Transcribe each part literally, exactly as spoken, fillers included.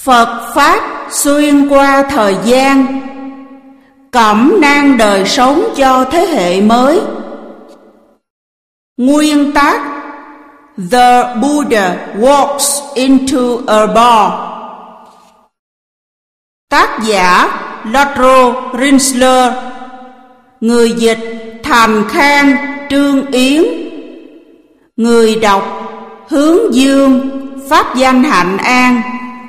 Phật Pháp xuyên qua thời gian, cẩm nang đời sống cho thế hệ mới. Nguyên tác: The Buddha walks into a bar. Tác giả: Lotro Rinsler. Người dịch: Thành Khang, Trương Yến. Người đọc: Hướng Dương, Pháp Danh Hạnh An.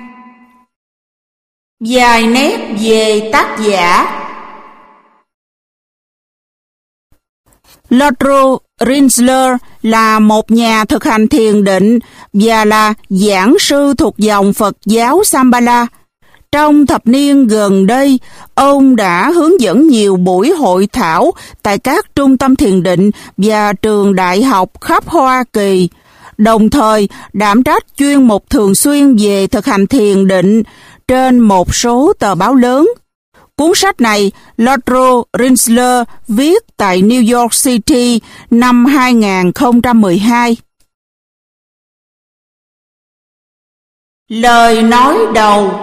Vài nét về tác giả. Lotro Rinsler là một nhà thực hành thiền định và là giảng sư thuộc dòng Phật giáo Shambhala. Trong thập niên gần đây, ông đã hướng dẫn nhiều buổi hội thảo tại các trung tâm thiền định và trường đại học khắp Hoa Kỳ, đồng thời đảm trách chuyên mục thường xuyên về thực hành thiền định trên một số tờ báo lớn. Cuốn sách này, Lotro Rinsler viết tại New York City năm hai nghìn không trăm mười hai. Lời nói đầu.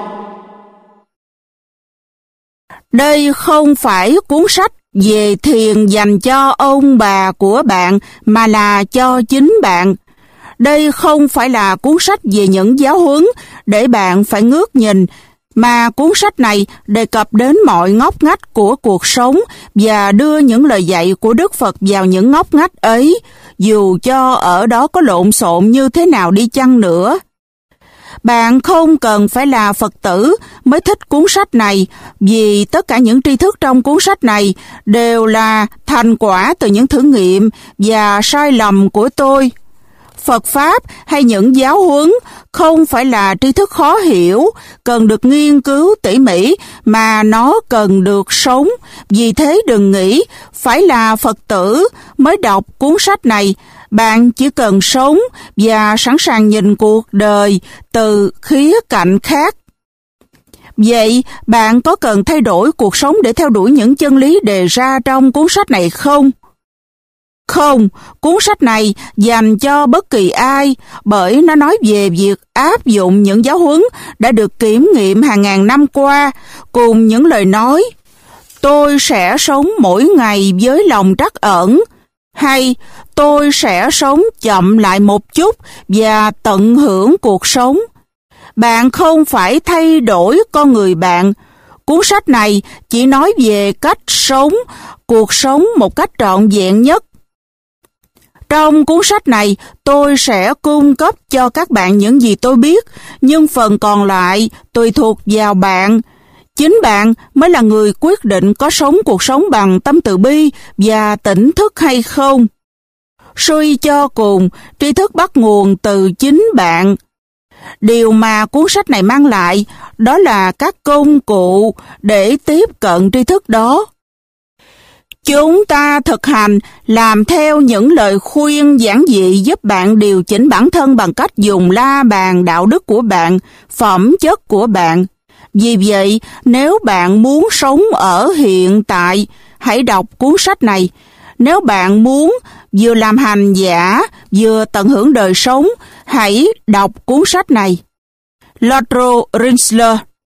Đây không phải cuốn sách về thiền dành cho ông bà của bạn, mà là cho chính bạn. Đây không phải là cuốn sách về những giáo huấn để bạn phải ngước nhìn, mà cuốn sách này đề cập đến mọi ngóc ngách của cuộc sống và đưa những lời dạy của Đức Phật vào những ngóc ngách ấy, dù cho ở đó có lộn xộn như thế nào đi chăng nữa. Bạn không cần phải là Phật tử mới thích cuốn sách này, vì tất cả những tri thức trong cuốn sách này đều là thành quả từ những thử nghiệm và sai lầm của tôi. Phật Pháp hay những giáo huấn không phải là tri thức khó hiểu, cần được nghiên cứu tỉ mỉ, mà nó cần được sống. Vì thế đừng nghĩ phải là Phật tử mới đọc cuốn sách này. Bạn chỉ cần sống và sẵn sàng nhìn cuộc đời từ khía cạnh khác. Vậy bạn có cần thay đổi cuộc sống để theo đuổi những chân lý đề ra trong cuốn sách này không? Không, cuốn sách này dành cho bất kỳ ai, bởi nó nói về việc áp dụng những giáo huấn đã được kiểm nghiệm hàng ngàn năm qua, cùng những lời nói tôi sẽ sống mỗi ngày với lòng trắc ẩn, hay tôi sẽ sống chậm lại một chút và tận hưởng cuộc sống. Bạn không phải thay đổi con người bạn. Cuốn sách này chỉ nói về cách sống, cuộc sống một cách trọn vẹn nhất. Trong cuốn sách này, tôi sẽ cung cấp cho các bạn những gì tôi biết, nhưng phần còn lại tùy thuộc vào bạn. Chính bạn mới là người quyết định có sống cuộc sống bằng tâm từ bi và tỉnh thức hay không. Suy cho cùng, tri thức bắt nguồn từ chính bạn. Điều mà cuốn sách này mang lại, đó là các công cụ để tiếp cận tri thức đó. Chúng ta thực hành làm theo những lời khuyên giản dị giúp bạn điều chỉnh bản thân bằng cách dùng la bàn đạo đức của bạn, phẩm chất của bạn. Vì vậy, nếu bạn muốn sống ở hiện tại, hãy đọc cuốn sách này. Nếu bạn muốn vừa làm hành giả, vừa tận hưởng đời sống, hãy đọc cuốn sách này. Lotro Rinsler.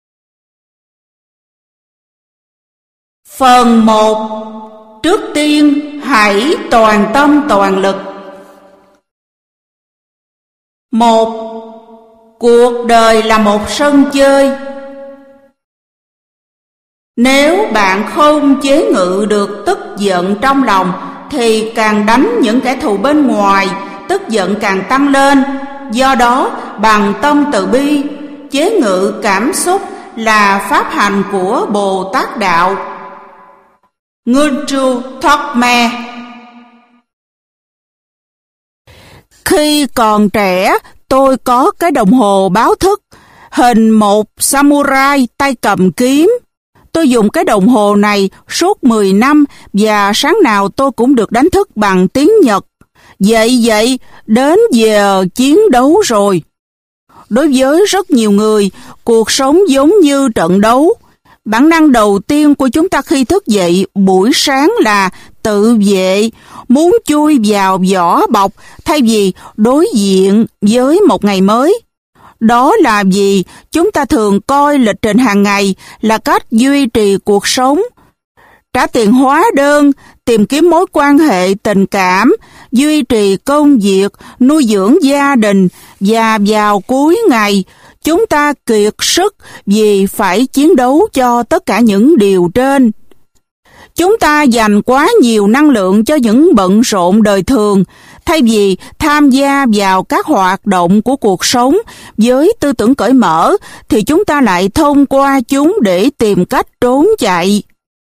Phần một. Trước tiên, hãy toàn tâm toàn lực. Một. Cuộc đời là một sân chơi. Nếu bạn không chế ngự được tức giận trong lòng, thì càng đánh những kẻ thù bên ngoài, tức giận càng tăng lên. Do đó, bằng tâm từ bi, chế ngự cảm xúc là pháp hành của Bồ Tát Đạo. Ngultru Thokme. Khi còn trẻ, tôi có cái đồng hồ báo thức, hình một samurai tay cầm kiếm. Tôi dùng cái đồng hồ này suốt mười năm và sáng nào tôi cũng được đánh thức bằng tiếng Nhật. Vậy vậy, đến giờ chiến đấu rồi. Đối với rất nhiều người, cuộc sống giống như trận đấu. Bản năng đầu tiên của chúng ta khi thức dậy buổi sáng là tự vệ, muốn chui vào vỏ bọc thay vì đối diện với một ngày mới. Đó là vì chúng ta thường coi lịch trình hàng ngày là cách duy trì cuộc sống. Trả tiền hóa đơn, tìm kiếm mối quan hệ tình cảm, duy trì công việc, nuôi dưỡng gia đình, và vào cuối ngày, chúng ta kiệt sức vì phải chiến đấu cho tất cả những điều trên. Chúng ta dành quá nhiều năng lượng cho những bận rộn đời thường, thay vì tham gia vào các hoạt động của cuộc sống với tư tưởng cởi mở, thì chúng ta lại thông qua chúng để tìm cách trốn chạy.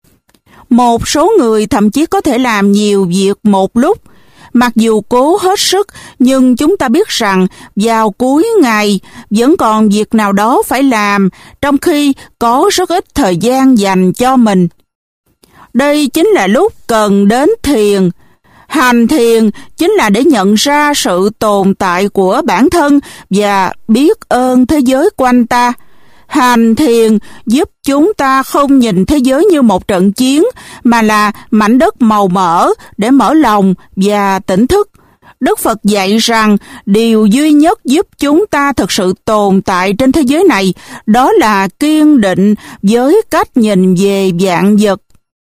Một số người thậm chí có thể làm nhiều việc một lúc. Mặc dù cố hết sức, nhưng chúng ta biết rằng vào cuối ngày vẫn còn việc nào đó phải làm, trong khi có rất ít thời gian dành cho mình. Đây chính là lúc cần đến thiền. Hành thiền chính là để nhận ra sự tồn tại của bản thân và biết ơn thế giới quanh ta. Hành thiền giúp chúng ta không nhìn thế giới như một trận chiến, mà là mảnh đất màu mỡ để mở lòng và tỉnh thức. Đức Phật dạy rằng điều duy nhất giúp chúng ta thực sự tồn tại trên thế giới này đó là kiên định với cách nhìn về vạn vật.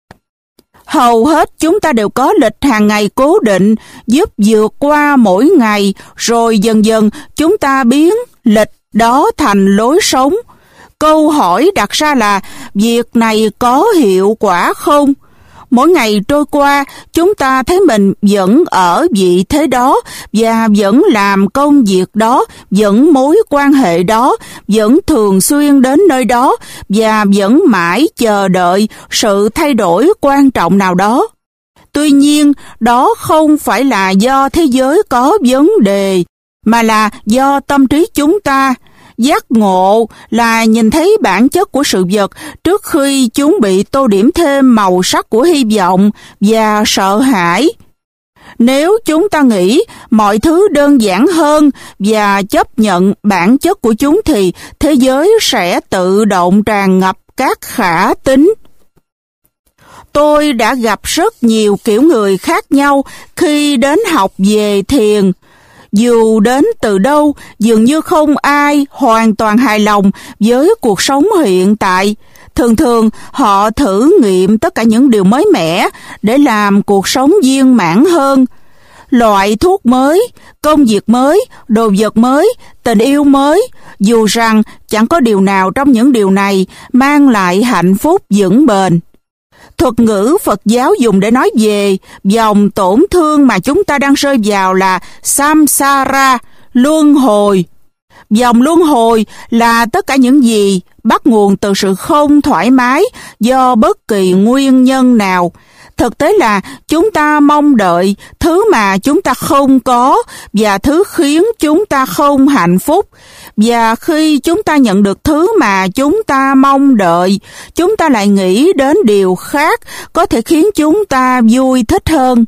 Hầu hết chúng ta đều có lịch hàng ngày cố định giúp vượt qua mỗi ngày, rồi dần dần chúng ta biến lịch đó thành lối sống. Câu hỏi đặt ra là việc này có hiệu quả không? Mỗi ngày trôi qua, chúng ta thấy mình vẫn ở vị thế đó và vẫn làm công việc đó, vẫn mối quan hệ đó, vẫn thường xuyên đến nơi đó và vẫn mãi chờ đợi sự thay đổi quan trọng nào đó. Tuy nhiên, đó không phải là do thế giới có vấn đề, mà là do tâm trí chúng ta. Giác ngộ là nhìn thấy bản chất của sự vật trước khi chúng bị tô điểm thêm màu sắc của hy vọng và sợ hãi. Nếu chúng ta nghĩ mọi thứ đơn giản hơn và chấp nhận bản chất của chúng thì thế giới sẽ tự động tràn ngập các khả tính. Tôi đã gặp rất nhiều kiểu người khác nhau khi đến học về thiền. Dù đến từ đâu, dường như không ai hoàn toàn hài lòng với cuộc sống hiện tại. Thường thường, họ thử nghiệm tất cả những điều mới mẻ để làm cuộc sống viên mãn hơn. Loại thuốc mới, công việc mới, đồ vật mới, tình yêu mới, dù rằng chẳng có điều nào trong những điều này mang lại hạnh phúc vững bền. Thuật ngữ Phật giáo dùng để nói về dòng tổn thương mà chúng ta đang rơi vào là samsara, luân hồi. Dòng luân hồi là tất cả những gì bắt nguồn từ sự không thoải mái do bất kỳ nguyên nhân nào. Thực tế là chúng ta mong đợi thứ mà chúng ta không có và thứ khiến chúng ta không hạnh phúc. Và khi chúng ta nhận được thứ mà chúng ta mong đợi, chúng ta lại nghĩ đến điều khác có thể khiến chúng ta vui thích hơn.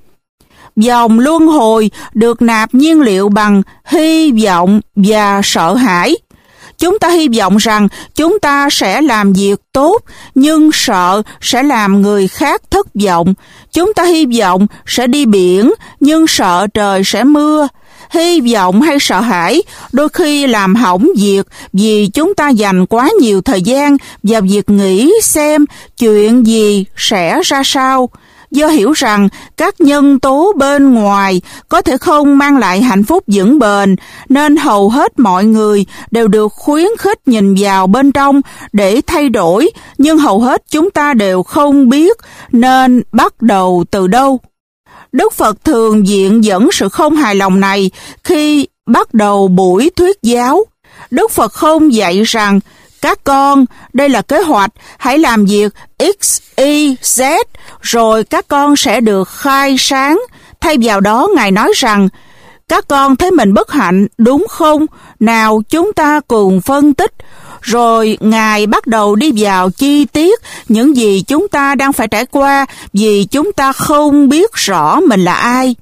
Dòng luân hồi được nạp nhiên liệu bằng hy vọng và sợ hãi. Chúng ta hy vọng rằng chúng ta sẽ làm việc tốt, nhưng sợ sẽ làm người khác thất vọng. Chúng ta hy vọng sẽ đi biển, nhưng sợ trời sẽ mưa. Hy vọng hay sợ hãi đôi khi làm hỏng việc vì chúng ta dành quá nhiều thời gian vào việc nghĩ xem chuyện gì sẽ ra sao. Do hiểu rằng các nhân tố bên ngoài có thể không mang lại hạnh phúc vững bền, nên hầu hết mọi người đều được khuyến khích nhìn vào bên trong để thay đổi, nhưng hầu hết chúng ta đều không biết nên bắt đầu từ đâu. Đức Phật thường diện dẫn sự không hài lòng này khi bắt đầu buổi thuyết giáo. Đức Phật không dạy rằng các con, đây là kế hoạch, hãy làm việc X, Y, Z, rồi các con sẽ được khai sáng. Thay vào đó, Ngài nói rằng, các con thấy mình bất hạnh, đúng không? Nào, chúng ta cùng phân tích. Rồi Ngài bắt đầu đi vào chi tiết những gì chúng ta đang phải trải qua vì chúng ta không biết rõ mình là ai.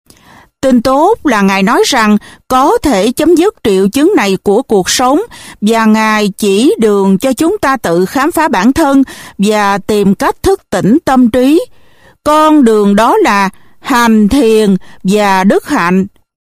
Tin tốt là Ngài nói rằng có thể chấm dứt triệu chứng này của cuộc sống và Ngài chỉ đường cho chúng ta tự khám phá bản thân và tìm cách thức tỉnh tâm trí. Con đường đó là hành thiền và đức hạnh.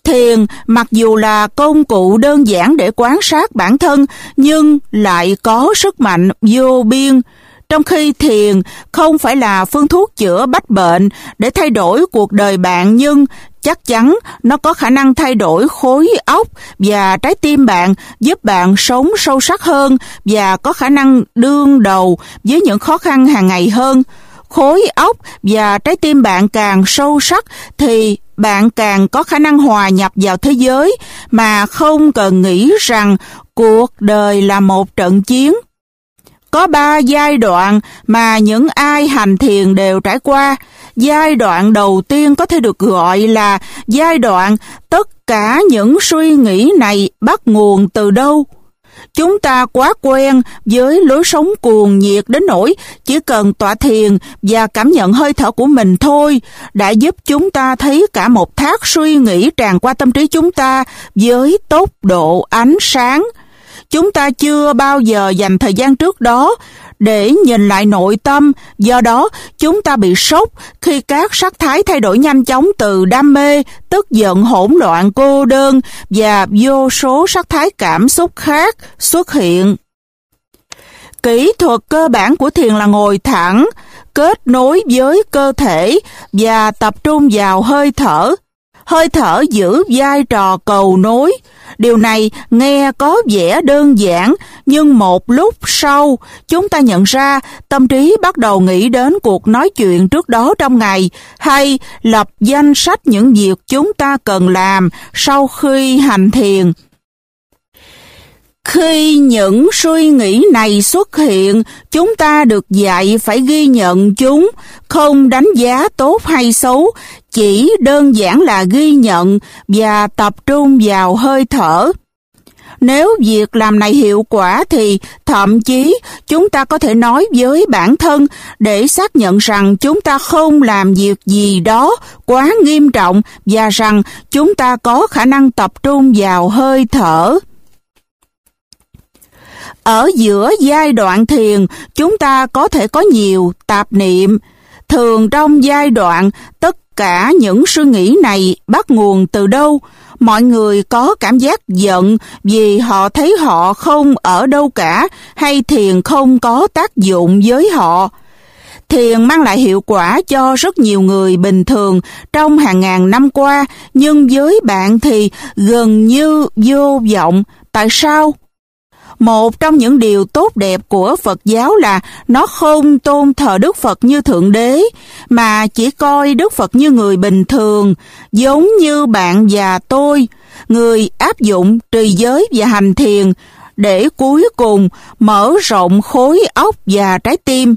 Thiền mặc dù là công cụ đơn giản để quan sát bản thân, nhưng lại có sức mạnh vô biên. Trong khi thiền không phải là phương thuốc chữa bách bệnh để thay đổi cuộc đời bạn, nhưng chắc chắn nó có khả năng thay đổi khối óc và trái tim bạn, giúp bạn sống sâu sắc hơn và có khả năng đương đầu với những khó khăn hàng ngày hơn. Khối óc và trái tim bạn càng sâu sắc thì bạn càng có khả năng hòa nhập vào thế giới mà không cần nghĩ rằng cuộc đời là một trận chiến. Có ba giai đoạn mà những ai hành thiền đều trải qua. Giai đoạn đầu tiên có thể được gọi là giai đoạn tất cả những suy nghĩ này bắt nguồn từ đâu. Chúng ta quá quen với lối sống cuồng nhiệt đến nỗi chỉ cần tọa thiền và cảm nhận hơi thở của mình thôi đã giúp chúng ta thấy cả một thác suy nghĩ tràn qua tâm trí chúng ta với tốc độ ánh sáng. Chúng ta chưa bao giờ dành thời gian trước đó để nhìn lại nội tâm, do đó chúng ta bị sốc khi các sắc thái thay đổi nhanh chóng từ đam mê, tức giận, hỗn loạn, cô đơn và vô số sắc thái cảm xúc khác xuất hiện. Kỹ thuật cơ bản của thiền là ngồi thẳng, kết nối với cơ thể và tập trung vào hơi thở. Hơi thở giữ vai trò cầu nối. Điều này nghe có vẻ đơn giản, nhưng một lúc sau, chúng ta nhận ra tâm trí bắt đầu nghĩ đến cuộc nói chuyện trước đó trong ngày, hay lập danh sách những việc chúng ta cần làm sau khi hành thiền. Khi những suy nghĩ này xuất hiện, chúng ta được dạy phải ghi nhận chúng, không đánh giá tốt hay xấu, chỉ đơn giản là ghi nhận và tập trung vào hơi thở. Nếu việc làm này hiệu quả thì thậm chí chúng ta có thể nói với bản thân để xác nhận rằng chúng ta không làm việc gì đó quá nghiêm trọng và rằng chúng ta có khả năng tập trung vào hơi thở. Ở giữa giai đoạn thiền, chúng ta có thể có nhiều tạp niệm. Thường trong giai đoạn, tất cả những suy nghĩ này bắt nguồn từ đâu? Mọi người có cảm giác giận vì họ thấy họ không ở đâu cả, hay thiền không có tác dụng với họ? Thiền mang lại hiệu quả cho rất nhiều người bình thường trong hàng ngàn năm qua, nhưng với bạn thì gần như vô vọng. Tại sao? Một trong những điều tốt đẹp của Phật giáo là nó không tôn thờ Đức Phật như Thượng Đế, mà chỉ coi Đức Phật như người bình thường, giống như bạn và tôi, người áp dụng trì giới và hành thiền, để cuối cùng mở rộng khối óc và trái tim.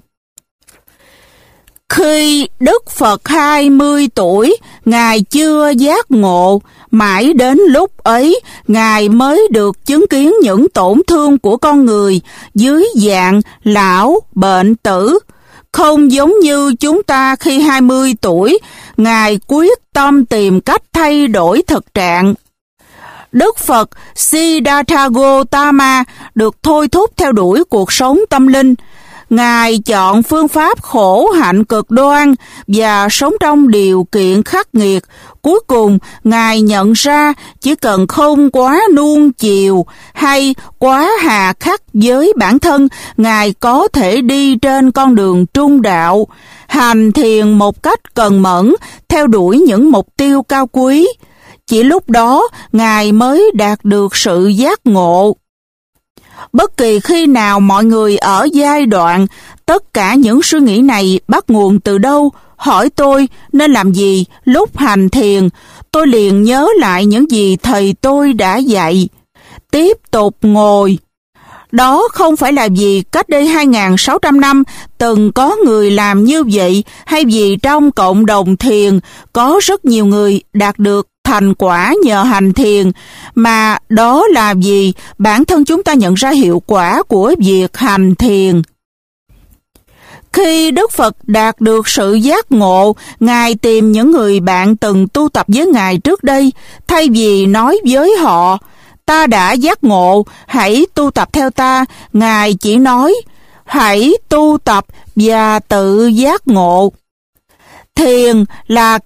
Khi Đức Phật hai mươi tuổi, Ngài chưa giác ngộ, mãi đến lúc ấy, Ngài mới được chứng kiến những tổn thương của con người dưới dạng lão, bệnh, tử. Không giống như chúng ta khi hai mươi tuổi, Ngài quyết tâm tìm cách thay đổi thực trạng. Đức Phật Siddhartha Gautama được thôi thúc theo đuổi cuộc sống tâm linh. Ngài chọn phương pháp khổ hạnh cực đoan và sống trong điều kiện khắc nghiệt. Cuối cùng, Ngài nhận ra chỉ cần không quá nuông chiều hay quá hà khắc với bản thân, Ngài có thể đi trên con đường trung đạo, hành thiền một cách cần mẫn, theo đuổi những mục tiêu cao quý. Chỉ lúc đó, Ngài mới đạt được sự giác ngộ. Bất kỳ khi nào mọi người ở giai đoạn tất cả những suy nghĩ này bắt nguồn từ đâu, hỏi tôi nên làm gì lúc hành thiền, tôi liền nhớ lại những gì thầy tôi đã dạy. Tiếp tục ngồi. Đó không phải là vì cách đây hai nghìn sáu trăm năm từng có người làm như vậy, hay vì trong cộng đồng thiền có rất nhiều người đạt được thành quả nhờ hành thiền, mà đó là vì bản thân chúng ta nhận ra hiệu quả của việc hành thiền. Khi Đức Phật đạt được sự giác ngộ, Ngài tìm những người bạn từng tu tập với Ngài trước đây, thay vì nói với họ, ta đã giác ngộ, hãy tu tập theo ta. Ngài chỉ nói, hãy tu tập và tự giác ngộ. Thiền là cách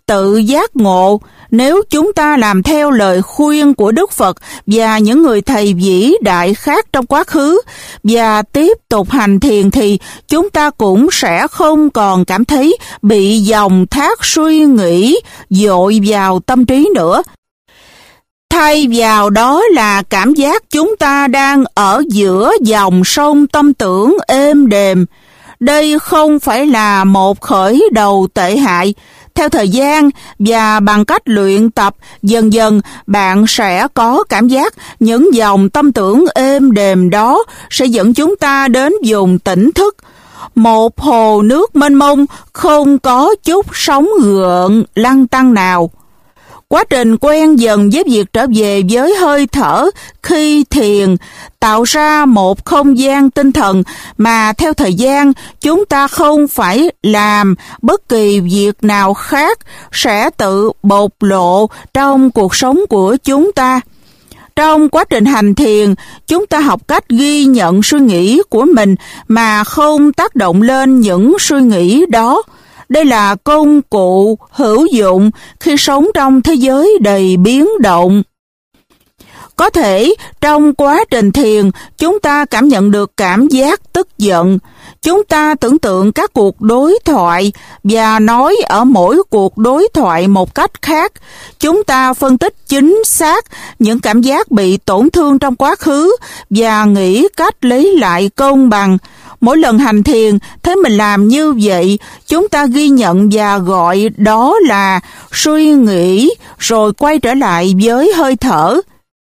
tự giác ngộ. Nếu chúng ta làm theo lời khuyên của Đức Phật và những người thầy vĩ đại khác trong quá khứ và tiếp tục hành thiền thì chúng ta cũng sẽ không còn cảm thấy bị dòng thác suy nghĩ dội vào tâm trí nữa. Thay vào đó là cảm giác chúng ta đang ở giữa dòng sông tâm tưởng êm đềm. Đây không phải là một khởi đầu tệ hại. Theo thời gian và bằng cách luyện tập, dần dần bạn sẽ có cảm giác những dòng tâm tưởng êm đềm đó sẽ dẫn chúng ta đến vùng tỉnh thức. Một hồ nước mênh mông không có chút sóng gợn lăn tăn nào. Quá trình quen dần với việc trở về với hơi thở khi thiền tạo ra một không gian tinh thần mà theo thời gian chúng ta không phải làm bất kỳ việc nào khác sẽ tự bộc lộ trong cuộc sống của chúng ta. Trong quá trình hành thiền, chúng ta học cách ghi nhận suy nghĩ của mình mà không tác động lên những suy nghĩ đó. Đây là công cụ hữu dụng khi sống trong thế giới đầy biến động. Có thể trong quá trình thiền, chúng ta cảm nhận được cảm giác tức giận. Chúng ta tưởng tượng các cuộc đối thoại và nói ở mỗi cuộc đối thoại một cách khác. Chúng ta phân tích chính xác những cảm giác bị tổn thương trong quá khứ và nghĩ cách lấy lại công bằng. Mỗi lần hành thiền, thấy mình làm như vậy, chúng ta ghi nhận và gọi đó là suy nghĩ, rồi quay trở lại với hơi thở.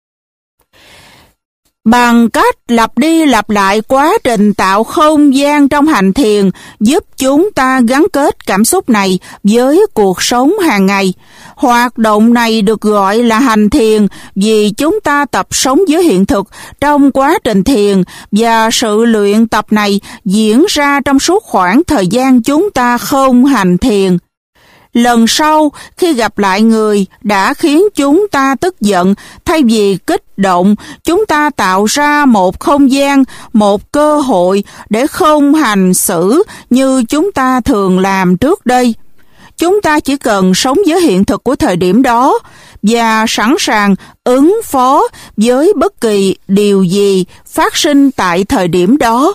Bằng cách lặp đi lặp lại quá trình tạo không gian trong hành thiền giúp chúng ta gắn kết cảm xúc này với cuộc sống hàng ngày. Hoạt động này được gọi là hành thiền vì chúng ta tập sống với hiện thực trong quá trình thiền và sự luyện tập này diễn ra trong suốt khoảng thời gian chúng ta không hành thiền. Lần sau, khi gặp lại người đã khiến chúng ta tức giận, thay vì kích động, chúng ta tạo ra một không gian, một cơ hội để không hành xử như chúng ta thường làm trước đây. Chúng ta chỉ cần sống với hiện thực của thời điểm đó và sẵn sàng ứng phó với bất kỳ điều gì phát sinh tại thời điểm đó.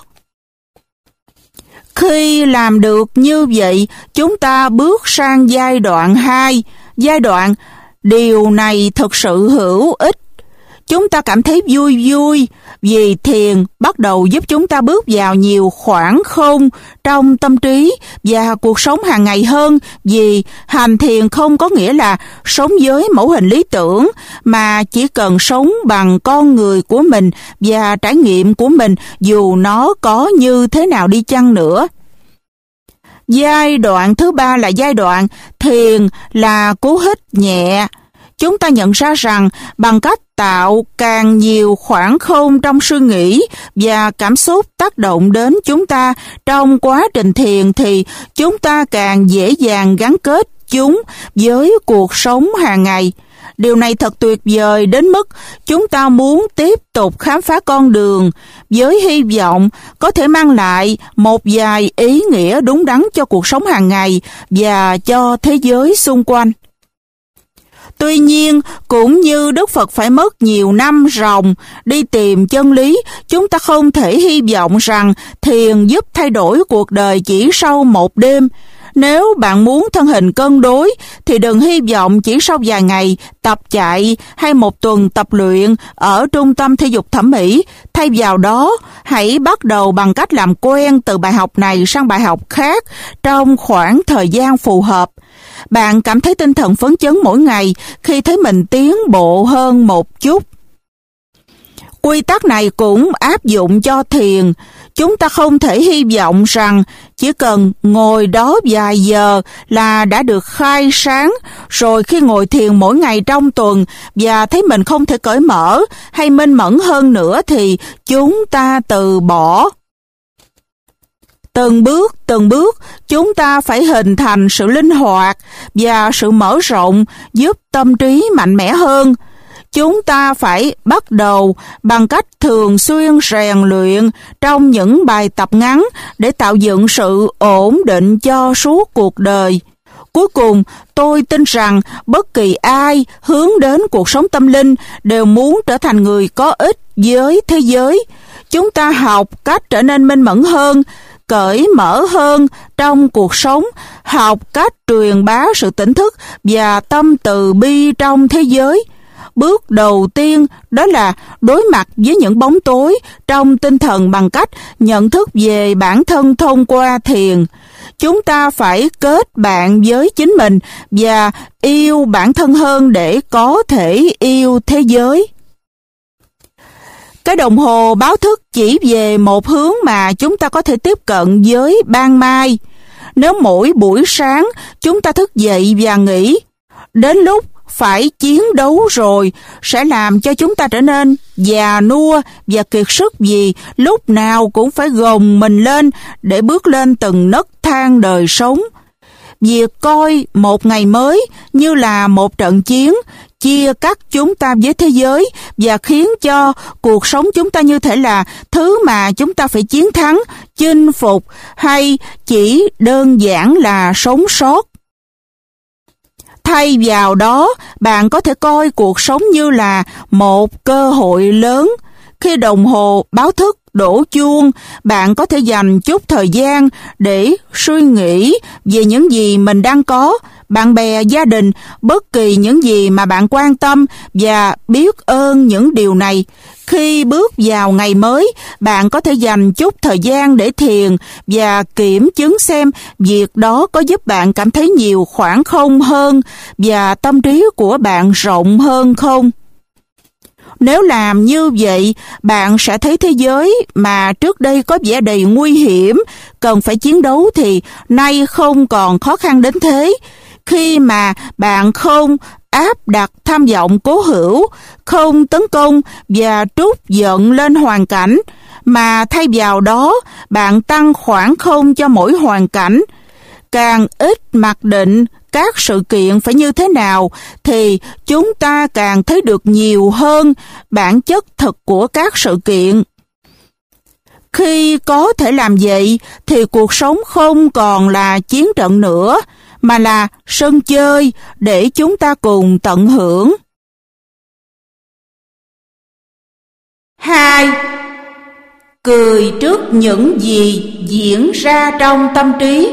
Khi làm được như vậy, chúng ta bước sang giai đoạn hai. Giai đoạn, điều này thực sự hữu ích. Chúng ta cảm thấy vui vui vì thiền bắt đầu giúp chúng ta bước vào nhiều khoảng không trong tâm trí và cuộc sống hàng ngày hơn, vì hành thiền không có nghĩa là sống với mẫu hình lý tưởng mà chỉ cần sống bằng con người của mình và trải nghiệm của mình dù nó có như thế nào đi chăng nữa. Giai đoạn thứ ba là giai đoạn thiền là cú hít nhẹ. Chúng ta nhận ra rằng bằng cách tạo càng nhiều khoảng không trong suy nghĩ và cảm xúc tác động đến chúng ta trong quá trình thiền thì chúng ta càng dễ dàng gắn kết chúng với cuộc sống hàng ngày. Điều này thật tuyệt vời đến mức chúng ta muốn tiếp tục khám phá con đường với hy vọng có thể mang lại một vài ý nghĩa đúng đắn cho cuộc sống hàng ngày và cho thế giới xung quanh. Tuy nhiên, cũng như Đức Phật phải mất nhiều năm ròng đi tìm chân lý, chúng ta không thể hy vọng rằng thiền giúp thay đổi cuộc đời chỉ sau một đêm. Nếu bạn muốn thân hình cân đối, thì đừng hy vọng chỉ sau vài ngày tập chạy hay một tuần tập luyện ở trung tâm thể dục thẩm mỹ. Thay vào đó, hãy bắt đầu bằng cách làm quen từ bài học này sang bài học khác trong khoảng thời gian phù hợp. Bạn cảm thấy tinh thần phấn chấn mỗi ngày khi thấy mình tiến bộ hơn một chút. Quy tắc này cũng áp dụng cho thiền. Chúng ta không thể hy vọng rằng chỉ cần ngồi đó vài giờ là đã được khai sáng, rồi khi ngồi thiền mỗi ngày trong tuần và thấy mình không thể cởi mở hay minh mẫn hơn nữa thì chúng ta từ bỏ. Từng bước, từng bước, chúng ta phải hình thành sự linh hoạt và sự mở rộng giúp tâm trí mạnh mẽ hơn. Chúng ta phải bắt đầu bằng cách thường xuyên rèn luyện trong những bài tập ngắn để tạo dựng sự ổn định cho suốt cuộc đời. Cuối cùng, tôi tin rằng bất kỳ ai hướng đến cuộc sống tâm linh đều muốn trở thành người có ích với thế giới. Chúng ta học cách trở nên minh mẫn hơn, cởi mở hơn trong cuộc sống, học cách truyền bá sự tỉnh thức và tâm từ bi trong thế giới. Bước đầu tiên đó là đối mặt với những bóng tối trong tinh thần bằng cách nhận thức về bản thân thông qua thiền. Chúng ta phải kết bạn với chính mình và yêu bản thân hơn để có thể yêu thế giới. Cái đồng hồ báo thức chỉ về một hướng mà chúng ta có thể tiếp cận với ban mai. Nếu mỗi buổi sáng chúng ta thức dậy và nghĩ, đến lúc phải chiến đấu rồi, sẽ làm cho chúng ta trở nên già nua và kiệt sức vì lúc nào cũng phải gồng mình lên để bước lên từng nấc thang đời sống. Việc coi một ngày mới như là một trận chiến, chia cắt chúng ta với thế giới và khiến cho cuộc sống chúng ta như thể là thứ mà chúng ta phải chiến thắng, chinh phục hay chỉ đơn giản là sống sót. Thay vào đó, bạn có thể coi cuộc sống như là một cơ hội lớn. Khi đồng hồ báo thức đổ chuông, bạn có thể dành chút thời gian để suy nghĩ về những gì mình đang có, bạn bè, gia đình, bất kỳ những gì mà bạn quan tâm và biết ơn những điều này. Khi bước vào ngày mới, bạn có thể dành chút thời gian để thiền và kiểm chứng xem việc đó có giúp bạn cảm thấy nhiều khoảng không hơn và tâm trí của bạn rộng hơn không. Nếu làm như vậy, bạn sẽ thấy thế giới mà trước đây có vẻ đầy nguy hiểm, cần phải chiến đấu thì nay không còn khó khăn đến thế. Khi mà bạn không áp đặt tham vọng cố hữu, không tấn công và trút giận lên hoàn cảnh, mà thay vào đó bạn tăng khoảng không cho mỗi hoàn cảnh. Càng ít mặc định các sự kiện phải như thế nào thì chúng ta càng thấy được nhiều hơn bản chất thực của các sự kiện. Khi có thể làm vậy thì cuộc sống không còn là chiến trận nữa, mà là sân chơi để chúng ta cùng tận hưởng. Hai. Cười trước những gì diễn ra trong tâm trí.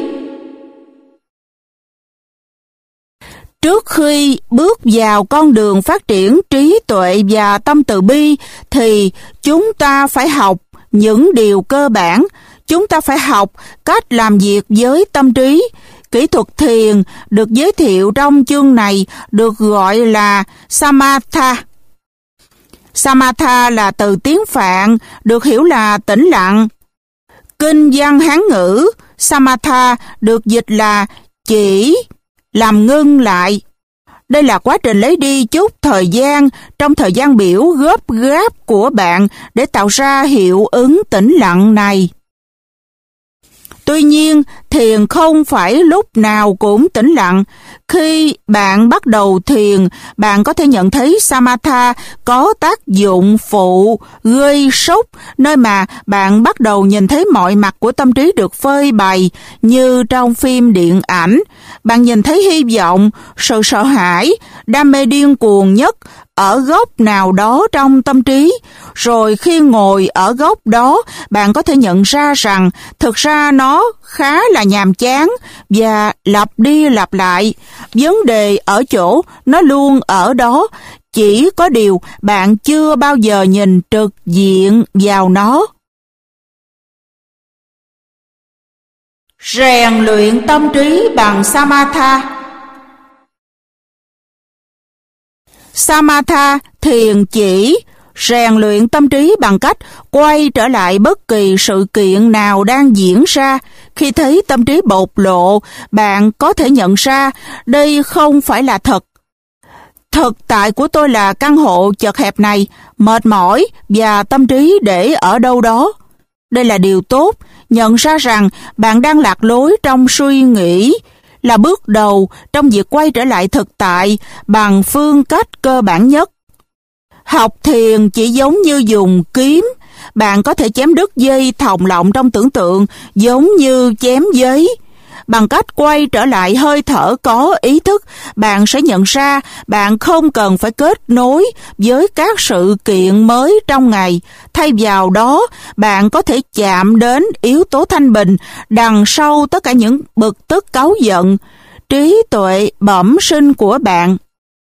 Trước khi bước vào con đường phát triển trí tuệ và tâm từ bi thì chúng ta phải học những điều cơ bản. Chúng ta phải học cách làm việc với tâm trí. Kỹ thuật thiền được giới thiệu trong chương này được gọi là Samatha. Samatha là từ tiếng Phạn, được hiểu là tĩnh lặng. Kinh văn Hán ngữ, Samatha được dịch là chỉ, làm ngưng lại. Đây là quá trình lấy đi chút thời gian trong thời gian biểu gấp gáp của bạn để tạo ra hiệu ứng tĩnh lặng này. Tuy nhiên, thiền không phải lúc nào cũng tĩnh lặng. Khi bạn bắt đầu thiền, bạn có thể nhận thấy Samatha có tác dụng phụ, gây sốc, nơi mà bạn bắt đầu nhìn thấy mọi mặt của tâm trí được phơi bày như trong phim điện ảnh. Bạn nhìn thấy hy vọng, sự sợ hãi, đam mê điên cuồng nhất ở góc nào đó trong tâm trí. Rồi khi ngồi ở góc đó, bạn có thể nhận ra rằng thực ra nó khá là nhàm chán và lặp đi lặp lại. Vấn đề ở chỗ nó luôn ở đó, chỉ có điều bạn chưa bao giờ nhìn trực diện vào nó. Rèn luyện tâm trí bằng Samatha. Samatha thiền chỉ rèn luyện tâm trí bằng cách quay trở lại bất kỳ sự kiện nào đang diễn ra. Khi thấy tâm trí bộc lộ, bạn có thể nhận ra đây không phải là thật. Thực tại của tôi là căn hộ chật hẹp này, mệt mỏi và tâm trí để ở đâu đó. Đây là điều tốt, nhận ra rằng bạn đang lạc lối trong suy nghĩ là bước đầu trong việc quay trở lại thực tại bằng phương cách cơ bản nhất. Học thiền chỉ giống như dùng kiếm, bạn có thể chém đứt dây thòng lọng trong tưởng tượng giống như chém giấy. Bằng cách quay trở lại hơi thở có ý thức, bạn sẽ nhận ra bạn không cần phải kết nối với các sự kiện mới trong ngày. Thay vào đó, bạn có thể chạm đến yếu tố thanh bình đằng sau tất cả những bực tức cáu giận, trí tuệ bẩm sinh của bạn.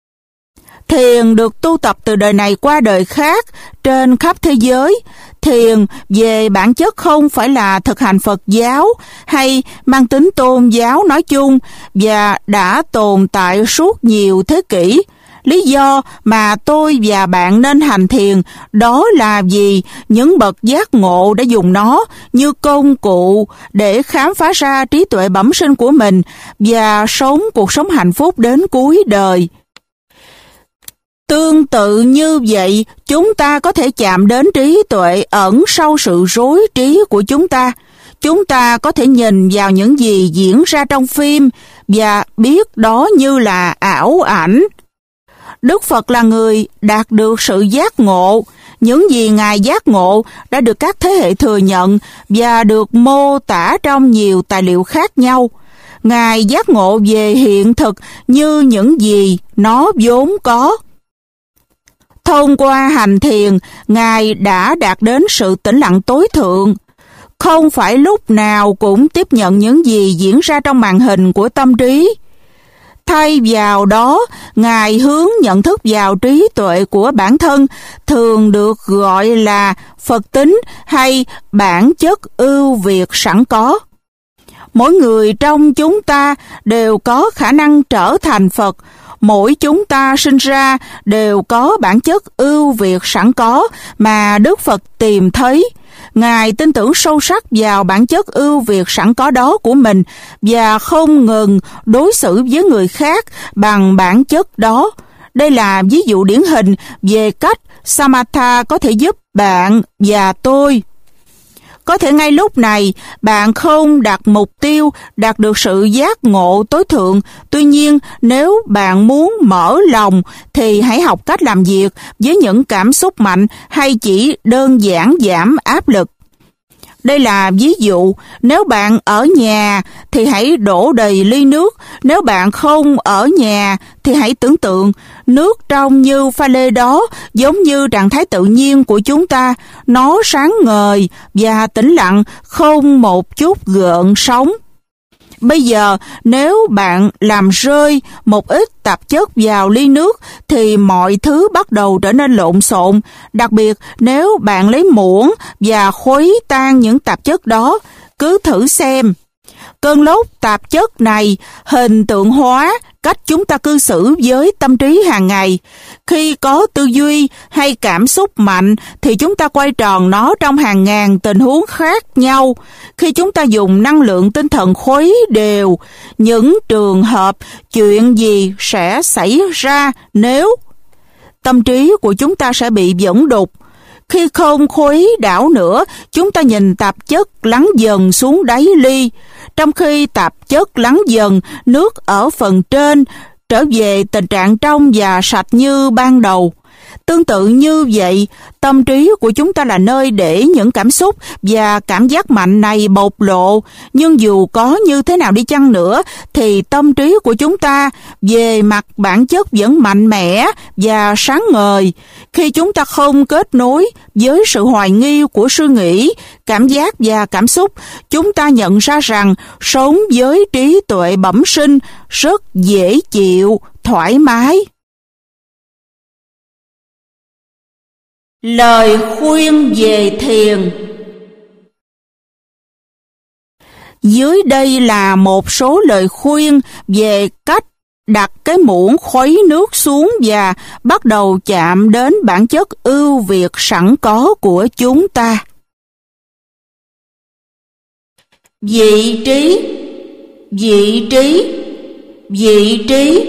Thiền được tu tập từ đời này qua đời khác trên khắp thế giới. Thiền về bản chất không phải là thực hành Phật giáo hay mang tính tôn giáo nói chung và đã tồn tại suốt nhiều thế kỷ. Lý do mà tôi và bạn nên hành thiền đó là vì những bậc giác ngộ đã dùng nó như công cụ để khám phá ra trí tuệ bẩm sinh của mình và sống cuộc sống hạnh phúc đến cuối đời. Tương tự như vậy, chúng ta có thể chạm đến trí tuệ ẩn sau sự rối trí của chúng ta. Chúng ta có thể nhìn vào những gì diễn ra trong phim và biết đó như là ảo ảnh. Đức Phật là người đạt được sự giác ngộ. Những gì Ngài giác ngộ đã được các thế hệ thừa nhận và được mô tả trong nhiều tài liệu khác nhau. Ngài giác ngộ về hiện thực như những gì nó vốn có. Thông qua hành thiền, Ngài đã đạt đến sự tĩnh lặng tối thượng. Không phải lúc nào cũng tiếp nhận những gì diễn ra trong màn hình của tâm trí. Thay vào đó, Ngài hướng nhận thức vào trí tuệ của bản thân, thường được gọi là Phật tính hay bản chất ưu việt sẵn có. Mỗi người trong chúng ta đều có khả năng trở thành Phật. Mỗi chúng ta sinh ra đều có bản chất ưu việt sẵn có mà Đức Phật tìm thấy. Ngài tin tưởng sâu sắc vào bản chất ưu việt sẵn có đó của mình và không ngừng đối xử với người khác bằng bản chất đó. Đây là ví dụ điển hình về cách Samatha có thể giúp bạn và tôi. Có thể ngay lúc này, bạn không đặt mục tiêu đạt được sự giác ngộ tối thượng. Tuy nhiên, nếu bạn muốn mở lòng, thì hãy học cách làm việc với những cảm xúc mạnh hay chỉ đơn giản giảm áp lực. Đây là ví dụ, nếu bạn ở nhà thì hãy đổ đầy ly nước, nếu bạn không ở nhà thì hãy tưởng tượng nước trong như pha lê đó giống như trạng thái tự nhiên của chúng ta, nó sáng ngời và tĩnh lặng, không một chút gợn sóng. Bây giờ, nếu bạn làm rơi một ít tạp chất vào ly nước thì mọi thứ bắt đầu trở nên lộn xộn, đặc biệt nếu bạn lấy muỗng và khuấy tan những tạp chất đó. Cứ thử xem. Cơn lốc tạp chất này hình tượng hóa cách chúng ta cư xử với tâm trí hàng ngày. Khi có tư duy hay cảm xúc mạnh thì chúng ta quay tròn nó trong hàng ngàn tình huống khác nhau. Khi chúng ta dùng năng lượng tinh thần khuấy đều những trường hợp chuyện gì sẽ xảy ra nếu tâm trí của chúng ta sẽ bị dẫn đục. Khi không khuấy đảo nữa, chúng ta nhìn tạp chất lắng dần xuống đáy ly. Trong khi tạp chất lắng dần, nước ở phần trên trở về tình trạng trong và sạch như ban đầu. Tương tự như vậy, tâm trí của chúng ta là nơi để những cảm xúc và cảm giác mạnh này bộc lộ. Nhưng dù có như thế nào đi chăng nữa, thì tâm trí của chúng ta về mặt bản chất vẫn mạnh mẽ và sáng ngời. Khi chúng ta không kết nối với sự hoài nghi của suy nghĩ, cảm giác và cảm xúc, chúng ta nhận ra rằng sống với trí tuệ bẩm sinh rất dễ chịu, thoải mái. Lời khuyên về thiền. Dưới đây là một số lời khuyên về cách đặt cái muỗng khuấy nước xuống và bắt đầu chạm đến bản chất ưu việt sẵn có của chúng ta. Vị trí, vị trí, vị trí.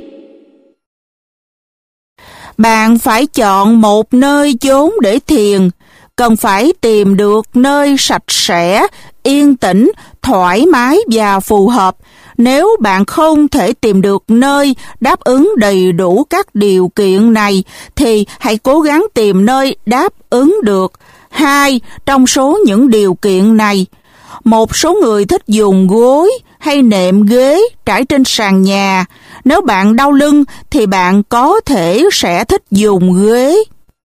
Bạn phải chọn một nơi chốn để thiền, cần phải tìm được nơi sạch sẽ, yên tĩnh, thoải mái và phù hợp. Nếu bạn không thể tìm được nơi đáp ứng đầy đủ các điều kiện này, thì hãy cố gắng tìm nơi đáp ứng được hai trong số những điều kiện này. Một số người thích dùng gối hay nệm ghế trải trên sàn nhà. Nếu bạn đau lưng thì bạn có thể sẽ thích dùng ghế.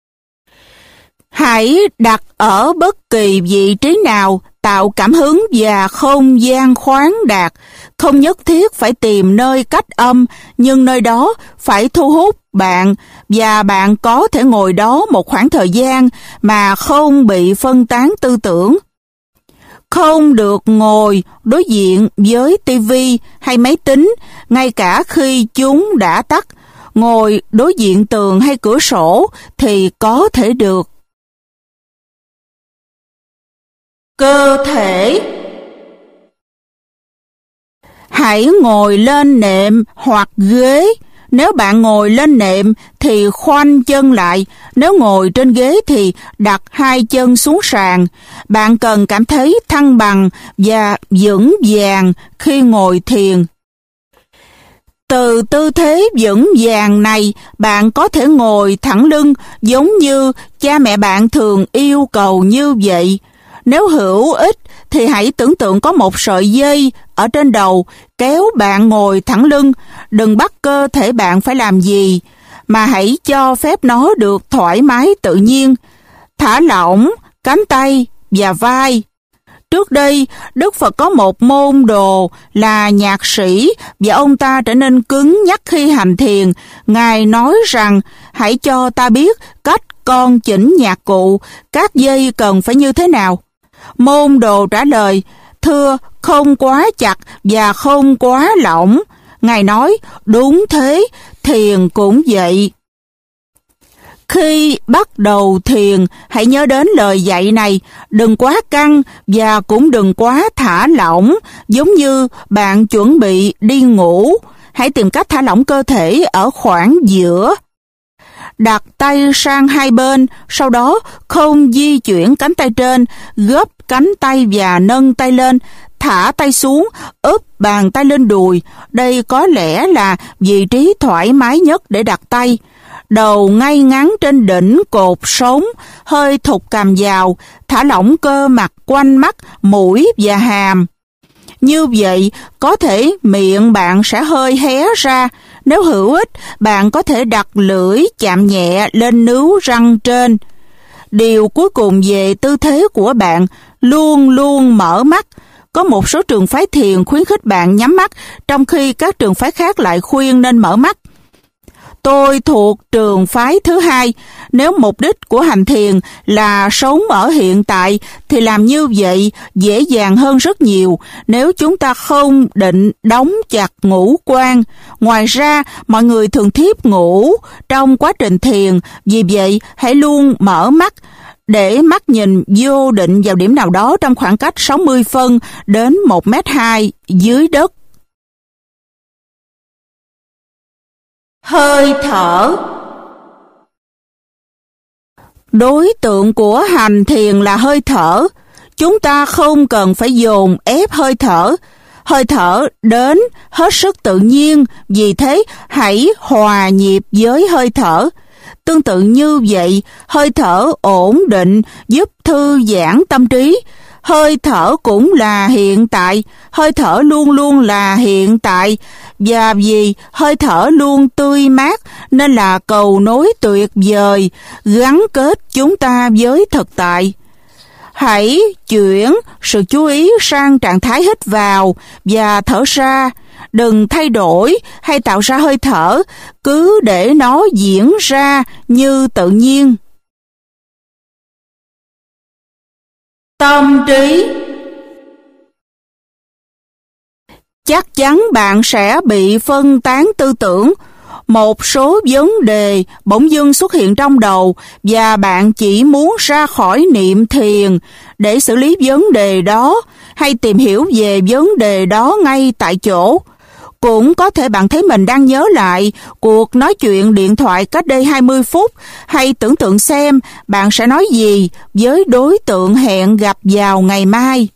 Hãy đặt ở bất kỳ vị trí nào tạo cảm hứng và không gian khoáng đạt. Không nhất thiết phải tìm nơi cách âm, nhưng nơi đó phải thu hút bạn và bạn có thể ngồi đó một khoảng thời gian mà không bị phân tán tư tưởng. Không được ngồi đối diện với tivi hay máy tính, ngay cả khi chúng đã tắt. Ngồi đối diện tường hay cửa sổ thì có thể được. Cơ thể. Hãy ngồi lên nệm hoặc ghế. Nếu bạn ngồi lên nệm thì khoanh chân lại. Nếu ngồi trên ghế thì đặt hai chân xuống sàn. Bạn cần cảm thấy thăng bằng và vững vàng khi ngồi thiền. Từ tư thế vững vàng này, bạn có thể ngồi thẳng lưng giống như cha mẹ bạn thường yêu cầu như vậy. Nếu hữu ích thì hãy tưởng tượng có một sợi dây ở trên đầu kéo bạn ngồi thẳng lưng. Đừng bắt cơ thể bạn phải làm gì, mà hãy cho phép nó được thoải mái tự nhiên. Thả lỏng cánh tay và vai. Trước đây, Đức Phật có một môn đồ là nhạc sĩ và ông ta trở nên cứng nhắc khi hành thiền. Ngài nói rằng, hãy cho ta biết cách con chỉnh nhạc cụ, các dây cần phải như thế nào. Môn đồ trả lời, thưa, không quá chặt và không quá lỏng. Ngài nói, đúng thế, thiền cũng vậy. Khi bắt đầu thiền, hãy nhớ đến lời dạy này, đừng quá căng và cũng đừng quá thả lỏng, giống như bạn chuẩn bị đi ngủ. Hãy tìm cách thả lỏng cơ thể ở khoảng giữa. Đặt tay sang hai bên, sau đó không di chuyển cánh tay trên, gấp cánh tay và nâng tay lên, thả tay xuống, úp bàn tay lên đùi. Đây có lẽ là vị trí thoải mái nhất để đặt tay. Đầu ngay ngắn trên đỉnh cột sống, hơi thụt cằm vào, thả lỏng cơ mặt quanh mắt, mũi và hàm. Như vậy, có thể miệng bạn sẽ hơi hé ra. Nếu hữu ích, bạn có thể đặt lưỡi chạm nhẹ lên nướu răng trên. Điều cuối cùng về tư thế của bạn, luôn luôn mở mắt. Có một số trường phái thiền khuyến khích bạn nhắm mắt, trong khi các trường phái khác lại khuyên nên mở mắt. Tôi thuộc trường phái thứ hai. Nếu mục đích của hành thiền là sống ở hiện tại, thì làm như vậy dễ dàng hơn rất nhiều nếu chúng ta không định đóng chặt ngũ quan. Ngoài ra, mọi người thường thiếp ngủ trong quá trình thiền, vì vậy hãy luôn mở mắt, để mắt nhìn vô định vào điểm nào đó trong khoảng cách sáu mươi phân đến một mét hai dưới đất. Hơi thở. Đối tượng của hành thiền là hơi thở. Chúng ta không cần phải dồn ép hơi thở. Hơi thở đến hết sức tự nhiên, vì thế hãy hòa nhịp với hơi thở. Tương tự như vậy, hơi thở ổn định giúp thư giãn tâm trí. Hơi thở cũng là hiện tại, hơi thở luôn luôn là hiện tại, và vì hơi thở luôn tươi mát nên là cầu nối tuyệt vời, gắn kết chúng ta với thực tại. Hãy chuyển sự chú ý sang trạng thái hít vào và thở ra. Đừng thay đổi hay tạo ra hơi thở, cứ để nó diễn ra như tự nhiên. Tâm trí. Chắc chắn bạn sẽ bị phân tán tư tưởng. Một số vấn đề bỗng dưng xuất hiện trong đầu và bạn chỉ muốn ra khỏi niệm thiền để xử lý vấn đề đó hay tìm hiểu về vấn đề đó ngay tại chỗ. Cũng có thể bạn thấy mình đang nhớ lại cuộc nói chuyện điện thoại cách đây hai mươi phút, hay tưởng tượng xem bạn sẽ nói gì với đối tượng hẹn gặp vào ngày mai.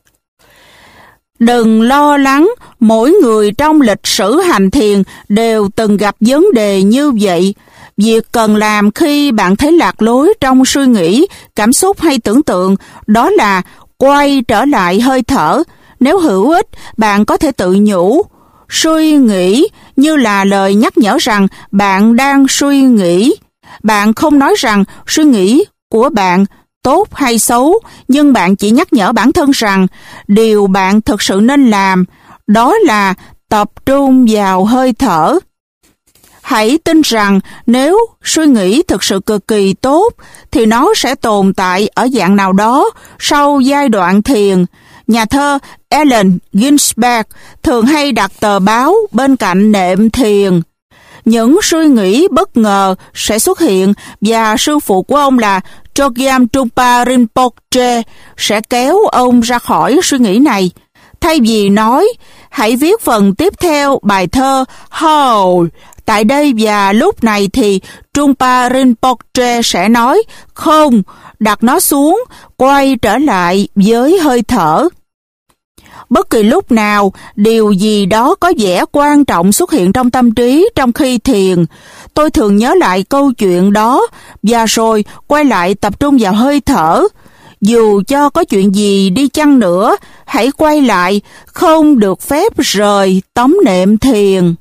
Đừng lo lắng, mỗi người trong lịch sử hành thiền đều từng gặp vấn đề như vậy. Việc cần làm khi bạn thấy lạc lối trong suy nghĩ, cảm xúc hay tưởng tượng, đó là quay trở lại hơi thở. Nếu hữu ích, bạn có thể tự nhủ. Suy nghĩ như là lời nhắc nhở rằng bạn đang suy nghĩ. Bạn không nói rằng suy nghĩ của bạn tốt hay xấu, nhưng bạn chỉ nhắc nhở bản thân rằng điều bạn thực sự nên làm đó là tập trung vào hơi thở. Hãy tin rằng nếu suy nghĩ thực sự cực kỳ tốt thì nó sẽ tồn tại ở dạng nào đó sau giai đoạn thiền. Nhà thơ Allen Ginsberg thường hay đặt tờ báo bên cạnh nệm thiền. Những suy nghĩ bất ngờ sẽ xuất hiện và sư phụ của ông là Chogyam Trungpa Rinpoche sẽ kéo ông ra khỏi suy nghĩ này. Thay vì nói, hãy viết phần tiếp theo bài thơ How. Tại đây và lúc này thì Trungpa Rinpoche sẽ nói, không, đặt nó xuống, quay trở lại với hơi thở. Bất kỳ lúc nào, điều gì đó có vẻ quan trọng xuất hiện trong tâm trí trong khi thiền. Tôi thường nhớ lại câu chuyện đó và rồi quay lại tập trung vào hơi thở. Dù cho có chuyện gì đi chăng nữa, hãy quay lại, không được phép rời tấm nệm thiền.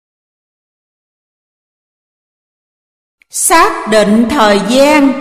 Xác định thời gian.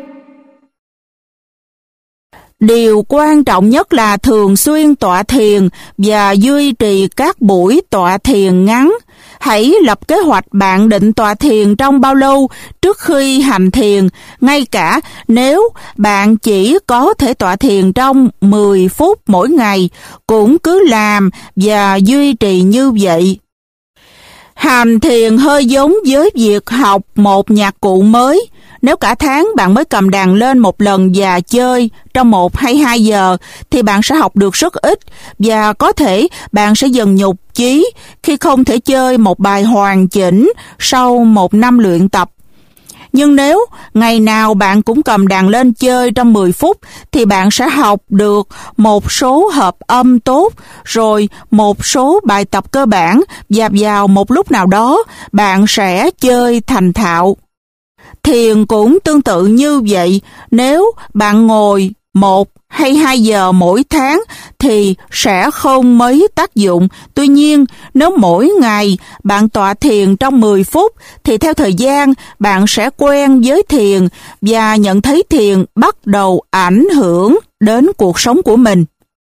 Điều quan trọng nhất là thường xuyên tọa thiền và duy trì các buổi tọa thiền ngắn. Hãy lập kế hoạch bạn định tọa thiền trong bao lâu trước khi hành thiền, ngay cả nếu bạn chỉ có thể tọa thiền trong mười phút mỗi ngày, cũng cứ làm và duy trì như vậy. Hành thiền hơi giống với việc học một nhạc cụ mới. Nếu cả tháng bạn mới cầm đàn lên một lần và chơi trong một hay hai giờ, thì bạn sẽ học được rất ít và có thể bạn sẽ dần nhụt chí khi không thể chơi một bài hoàn chỉnh sau một năm luyện tập. Nhưng nếu ngày nào bạn cũng cầm đàn lên chơi trong mười phút, thì bạn sẽ học được một số hợp âm tốt, rồi một số bài tập cơ bản, và vào một lúc nào đó, bạn sẽ chơi thành thạo. Thiền cũng tương tự như vậy, nếu bạn ngồi một hay hai giờ mỗi tháng thì sẽ không mấy tác dụng. Tuy nhiên, nếu mỗi ngày bạn tọa thiền trong mười phút thì theo thời gian bạn sẽ quen với thiền và nhận thấy thiền bắt đầu ảnh hưởng đến cuộc sống của mình.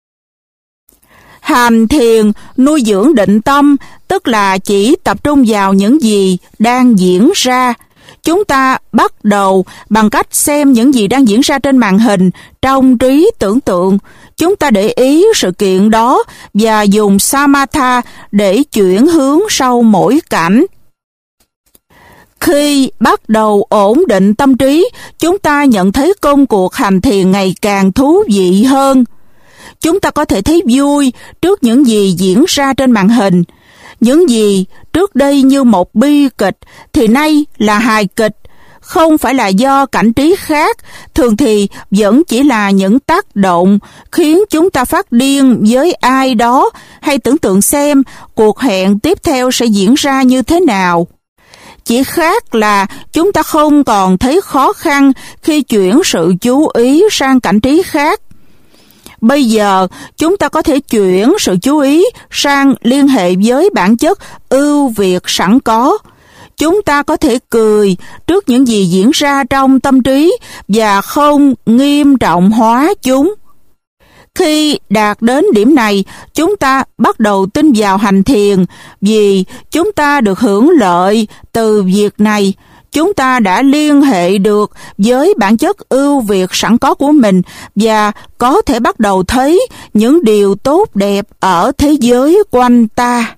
Hành thiền nuôi dưỡng định tâm, tức là chỉ tập trung vào những gì đang diễn ra. Chúng ta bắt đầu bằng cách xem những gì đang diễn ra trên màn hình trong trí tưởng tượng. Chúng ta để ý sự kiện đó và dùng samatha để chuyển hướng sau mỗi cảnh. Khi bắt đầu ổn định tâm trí, chúng ta nhận thấy công cuộc hành thiền ngày càng thú vị hơn. Chúng ta có thể thấy vui trước những gì diễn ra trên màn hình. Những gì trước đây như một bi kịch thì nay là hài kịch, không phải là do cảnh trí khác, thường thì vẫn chỉ là những tác động khiến chúng ta phát điên với ai đó hay tưởng tượng xem cuộc hẹn tiếp theo sẽ diễn ra như thế nào. Chỉ khác là chúng ta không còn thấy khó khăn khi chuyển sự chú ý sang cảnh trí khác. Bây giờ, chúng ta có thể chuyển sự chú ý sang liên hệ với bản chất ưu việt sẵn có. Chúng ta có thể cười trước những gì diễn ra trong tâm trí và không nghiêm trọng hóa chúng. Khi đạt đến điểm này, chúng ta bắt đầu tin vào hành thiền vì chúng ta được hưởng lợi từ việc này. Chúng ta đã liên hệ được với bản chất ưu việt sẵn có của mình và có thể bắt đầu thấy những điều tốt đẹp ở thế giới quanh ta.